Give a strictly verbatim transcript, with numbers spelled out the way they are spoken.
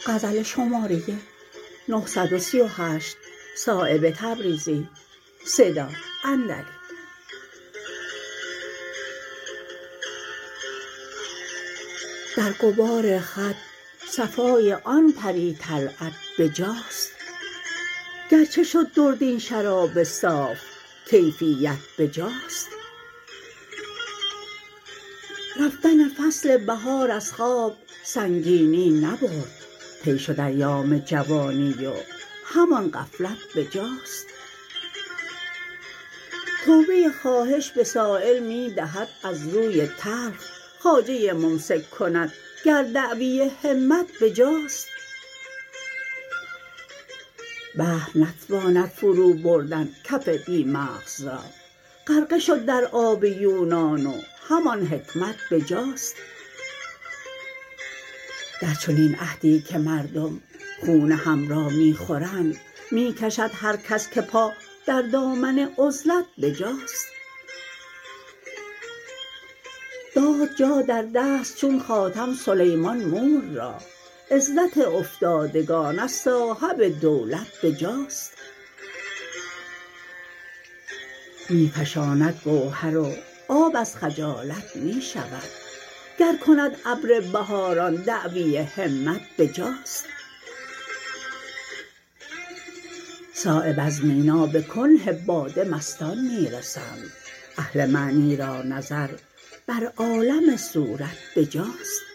غزل شماره نهصد و سی و هشت صایب تبریزی صدا اندری. در غبار خط صفای آن پری طلعت بجاست، گرچه شد درد این شراب صاف کیفیت بجاست. رفتن فصل بهار از خواب سنگینی نبرد، طی شد ایام جوانی و همان غفلت بجاست. توبه خواهش به سایل می دهد از روی تلخ، خواجه ممسک کند گر دعوی همت بجاست. بحر نتواند فرو بردن کف بی مغز را، غرقه شد در آب یونان و همان حکمت بجاست. در چنین عهدی که مردم خون هم را می خورند، می کشد هر کس که پا در دامن عزلت بجاست. داد جا در دست چون خاتم سلیمان مور را، عزت افتادگان از صاحب دولت بجاست. می فشاند گوهر و آب از خجالت می شود، گر کند ابر بهاران دعوی همت بجاست. صایب از مینا به کنه باده مستان می رسند، اهل معنی را نظر بر عالم صورت بجاست.